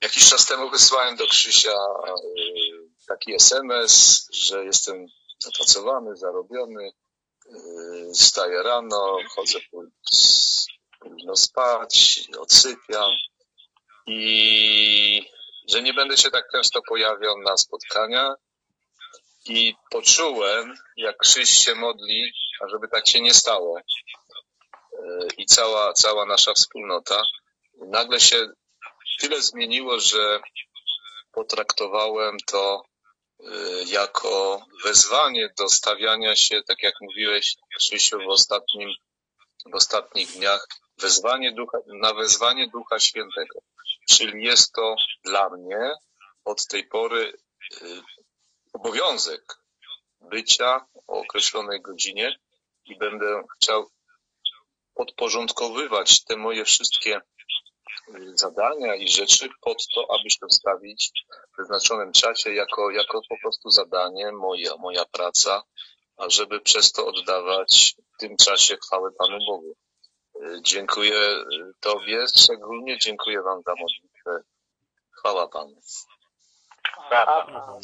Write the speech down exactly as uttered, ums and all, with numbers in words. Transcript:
Jakiś czas temu wysłałem do Krzysia taki es em es, że jestem zapracowany, zarobiony, wstaję rano, chodzę późno spać, odsypiam i że nie będę się tak często pojawiał na spotkania. I poczułem, jak Krzyś się modli, ażeby tak się nie stało. I cała, cała nasza wspólnota. Nagle się tyle zmieniło, że potraktowałem to jako wezwanie do stawiania się, tak jak mówiłeś, Krzysiu, w ostatnim, w ostatnich dniach, wezwanie ducha, na wezwanie Ducha Świętego. Czyli jest to dla mnie od tej pory obowiązek bycia o określonej godzinie i będę chciał podporządkowywać te moje wszystkie zadania i rzeczy pod to, aby się wstawić w wyznaczonym czasie jako, jako po prostu zadanie, moja, moja praca, a żeby przez to oddawać w tym czasie chwałę Panu Bogu. Dziękuję Tobie, szczególnie dziękuję Wam za modlitwę. Chwała Panu.